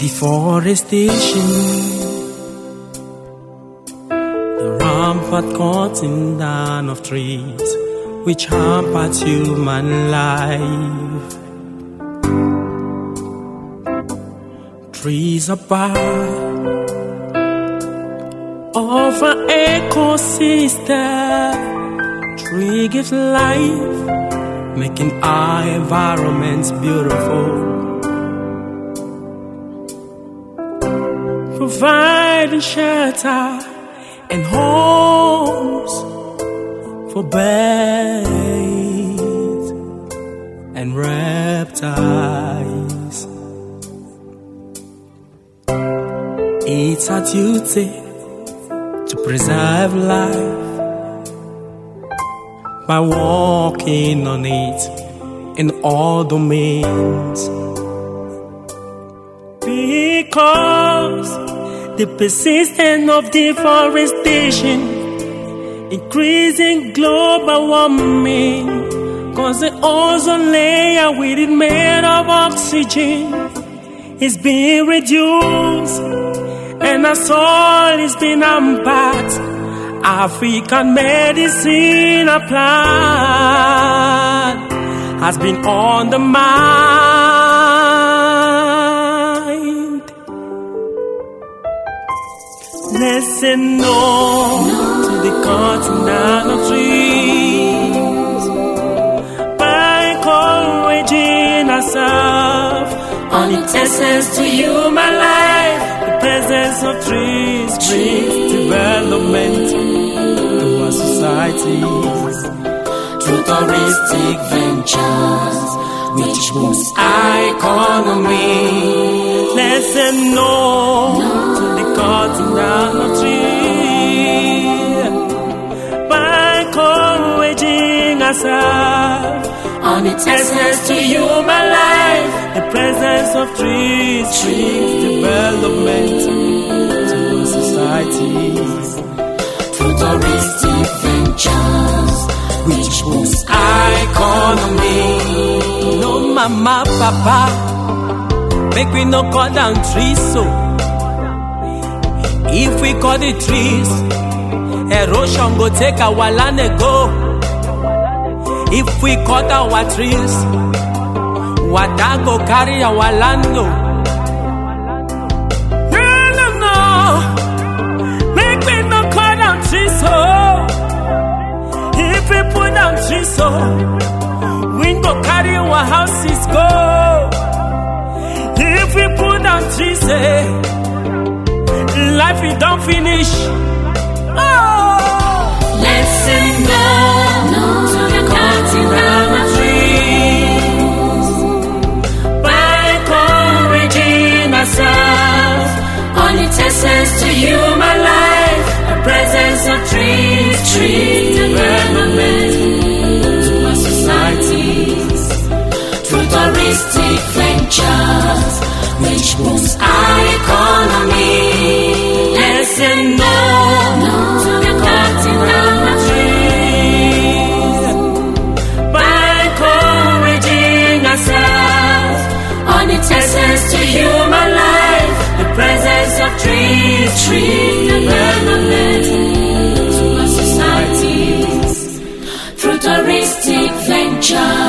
Deforestation, the rampant cutting down of trees, which hampers human life. Trees are part of an ecosystem. Tree gives life, making our environments beautiful. Providing shelter and homes for birds and reptiles. It's our duty to preserve life by walking on it in all domains. Because the persistence of deforestation, increasing global warming, cause the ozone layer with it made of oxygen is being reduced, and our soil is being hampered. African medicine plant has been undermined. Let's say no to the cutting down of trees by encouraging ourselves on its essence to human life. The presence of trees brings development to our societies through touristic ventures, which boosts our economy. Let's say no to the cutting down of trees by encouraging ourselves on its essence to human life. The presence of trees brings development to our societies through touristic ventures, which boosts our economy. No mama, papa, make we no cut down trees so. If we cut the trees, erosion go take our land and go. If we cut our trees, water go carry our land go. No, make we no cut down trees so. If we put down trees so, wind go carry our houses go. If we put down trees, life it don't finish. Oh, let's say no to the cutting down of trees by encouraging ourselves on its essence to human life. The presence of trees development to our societies through touristic ventures, which boosts our economy. Let's say no to the cutting down of trees by encouraging ourselves on its essence to human life. The presence of trees development to our societies through touristic ventures.